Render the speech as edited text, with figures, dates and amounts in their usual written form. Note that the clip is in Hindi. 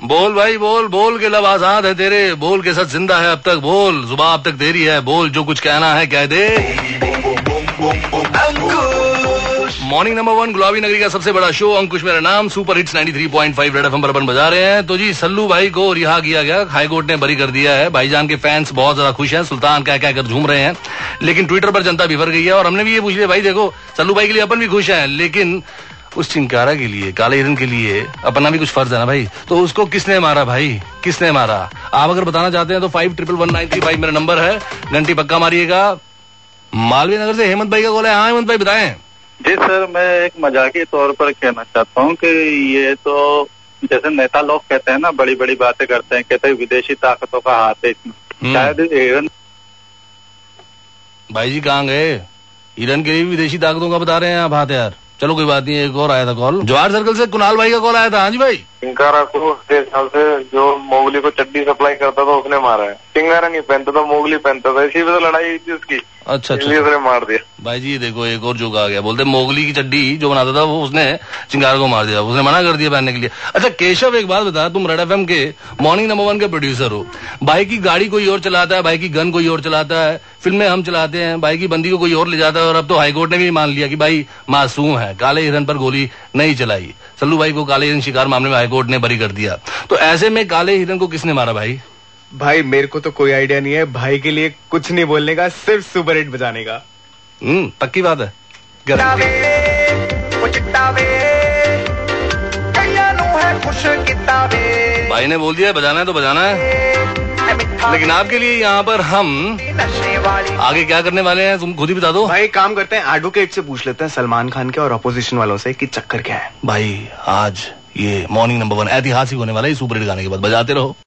बोल भाई बोल, बोल के लब आजाद है तेरे, बोल के साथ जिंदा है अब तक, बोल जुबान अब तक तेरी है, बोल जो कुछ कहना है कह दे। मॉर्निंग नंबर 1 गुलाबी नगरी का सबसे बड़ा शो, अंकुश मेरा नाम, सुपर हिट्स 93.5 रेड एफएम पर अपन बजा रहे हैं। तो जी सल्लू भाई को रिहा किया गया, हाई कोर्ट ने बरी कर दिया है। भाईजान के फैंस बहुत ज्यादा खुश हैं, सुल्तान कह कर झूम रहे हैं, लेकिन ट्विटर पर जनता बिफर गई है। और हमने भी ये पूछ लिया, भाई देखो सल्लू भाई के लिए अपन भी खुश हैं, लेकिन उस चिंकारा के लिए, काले हिरन के लिए अपना भी कुछ फर्ज है ना भाई। तो उसको किसने मारा भाई, किसने मारा? आप अगर बताना चाहते हैं तो 51119335 मेरा नंबर है, घंटी पक्का मारिएगा। मालवीय नगर से हेमंत भाई का कॉल है। हाँ हेमंत भाई बताएं। जी सर, मैं एक मजाकी तौर पर कहना चाहता हूँ कि ये तो जैसे नेता लोग कहते हैं ना, बड़ी बड़ी बातें करते हैं, कहते हैं विदेशी ताकतों का हाथ है इसमें, शायद हिरन। भाई जी कहाँ गए? हिरन के लिए विदेशी ताकतों का बता रहे हैं आप हाथ यार। चलो कोई बात नहीं, एक और आया था कॉल, जवाहर सर्कल से कुणाल भाई का कॉल आया था। हाँ जी भाई। चिंकारा को 6 साल से जो मोगली को चड्डी सप्लाई करता था उसने मारा है। चिंकारा नहीं पहनता था, मोगली पहनता था, इसी वजह लड़ाई हुई थी उसकी। अच्छा इसलिए उसने मार दिया। भाई जी देखो एक और जोक आ गया, बोलते मोगली की चड्डी जो बनाता था वो उसने चिंगारा को मार दिया, उसने मना कर दिया पहनने के लिए। अच्छा केशव एक बात बता, तुम रेड एफएम के मॉर्निंग नंबर 1 के प्रोड्यूसर हो, भाई की गाड़ी कोई और चलाता है, भाई की गन कोई और चलाता है, फिल्में हम चलाते हैं, भाई की बंदी को कोई और ले जाता है, और अब तो हाईकोर्ट ने भी मान लिया कि भाई मासूम है, काले हिरन पर गोली नहीं चलाई। सल्लू भाई को काले हिरन शिकार मामले में हाईकोर्ट ने बरी कर दिया। तो ऐसे में काले हिरन को किसने मारा भाई? भाई मेरे को तो कोई आइडिया नहीं है, भाई के लिए कुछ नहीं बोलने का, सिर्फ सुपर हिट बजाने का। पक्की बात है। भाई ने बोल दिया बजाना है तो बजाना है, लेकिन आपके लिए यहाँ पर हम आगे क्या करने वाले हैं तुम खुद ही बता दो। भाई काम करते हैं, एडवोकेट से पूछ लेते हैं सलमान खान के और अपोजिशन वालों से कि चक्कर क्या है। भाई आज ये मॉर्निंग नंबर 1 ऐतिहासिक होने वाला है, सुपर हिट गाने के बाद बजाते रहो।